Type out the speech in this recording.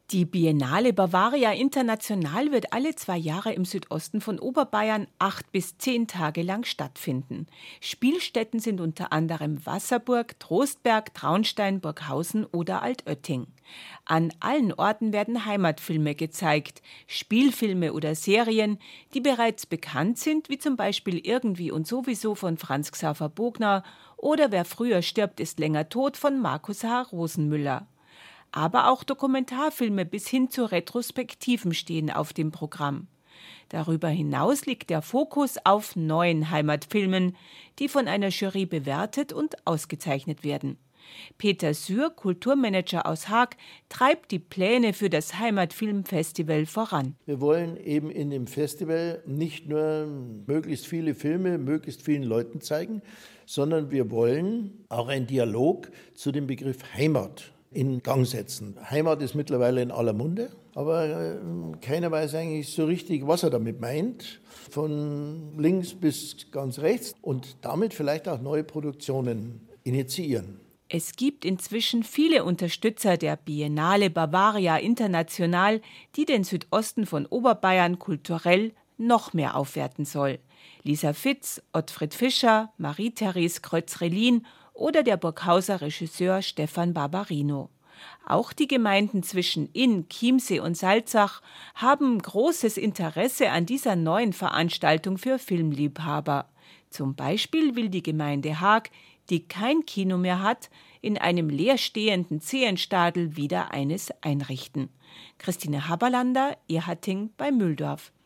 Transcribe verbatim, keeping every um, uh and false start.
Die Biennale Bavaria International wird alle zwei Jahre im Südosten von Oberbayern acht bis zehn Tage lang stattfinden. Spielstätten sind unter anderem Wasserburg, Trostberg, Traunstein, Burghausen oder Altötting. An allen Orten werden Heimatfilme gezeigt, Spielfilme oder Serien, die bereits bekannt sind, wie zum Beispiel Irgendwie und sowieso von Franz Xaver Bogner oder Wer früher stirbt, ist länger tot von Markus H. Rosenmüller. Aber auch Dokumentarfilme bis hin zu Retrospektiven stehen auf dem Programm. Darüber hinaus liegt der Fokus auf neuen Heimatfilmen, die von einer Jury bewertet und ausgezeichnet werden. Peter Sühr, Kulturmanager aus Haag, treibt die Pläne für das Heimatfilmfestival voran. Wir wollen eben in dem Festival nicht nur möglichst viele Filme möglichst vielen Leuten zeigen, sondern wir wollen auch einen Dialog zu dem Begriff Heimat in Gang setzen. Heimat ist mittlerweile in aller Munde, aber äh, keiner weiß eigentlich so richtig, was er damit meint, von links bis ganz rechts und damit vielleicht auch neue Produktionen initiieren. Es gibt inzwischen viele Unterstützer der Biennale Bavaria International, die den Südosten von Oberbayern kulturell noch mehr aufwerten soll. Lisa Fitz, Ottfried Fischer, Marie-Therese Kreuz-Relin oder der Burghauser Regisseur Stefan Barbarino. Auch die Gemeinden zwischen Inn, Chiemsee und Salzach haben großes Interesse an dieser neuen Veranstaltung für Filmliebhaber. Zum Beispiel will die Gemeinde Haag, die kein Kino mehr hat, in einem leerstehenden Zehenstadel wieder eines einrichten. Christine Haberlander, Ehatting bei Mühldorf.